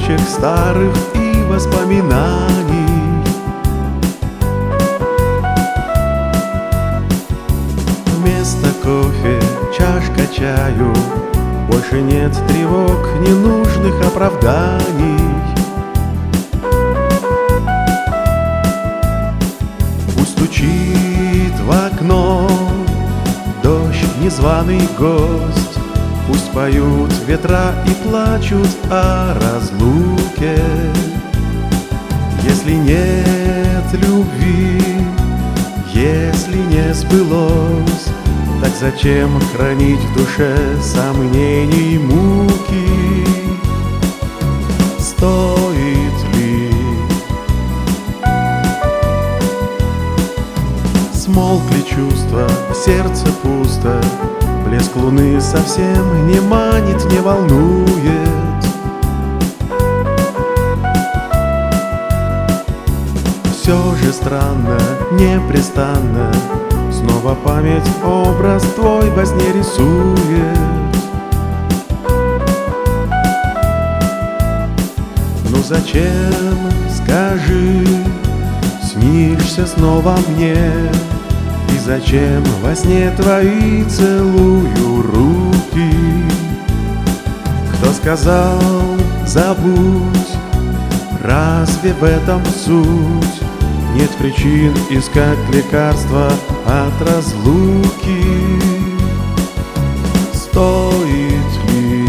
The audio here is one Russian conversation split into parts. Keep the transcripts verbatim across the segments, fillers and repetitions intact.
строчек старых и воспоминаний. Вместо кофе чашка чаю, больше нет тревог, ненужных оправданий. Пусть стучит в окно дождь, незваный гость, пусть поют ветра и плачут о разлуке. Если нет любви, если не сбылось, так зачем хранить в душе сомнений и муки? Стоит ли? Смолкли чувства, сердце пусто, блеск луны совсем не манит, не волнует. Все же странно, непрестанно, снова память образ твой во сне рисует. Ну зачем, скажи, снишься снова мне? И зачем во сне твои целую руки? Кто сказал забудь? Разве в этом суть? Нет причин искать лекарства от разлуки. Стоит ли?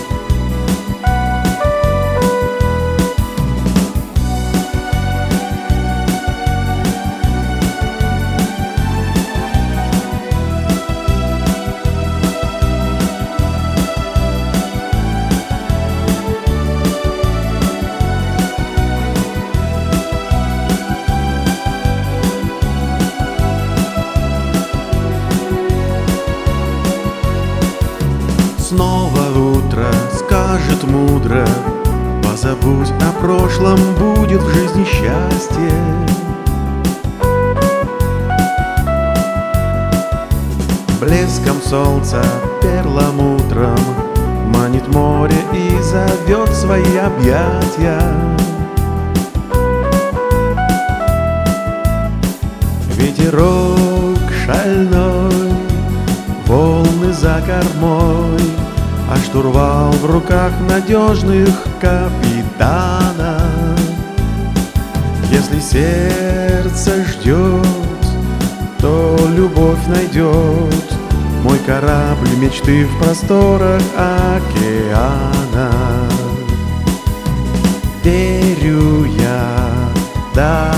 Снова утро скажет мудро: позабудь о прошлом, будет в жизни счастье. Блеском солнца перламутром манит море и зовет в свои объятия. Ветерок шальной, волны за кормой, а штурвал в руках надежных капитана. Если сердце ждет, то любовь найдет мой корабль мечты в просторах океана. Верю я, да.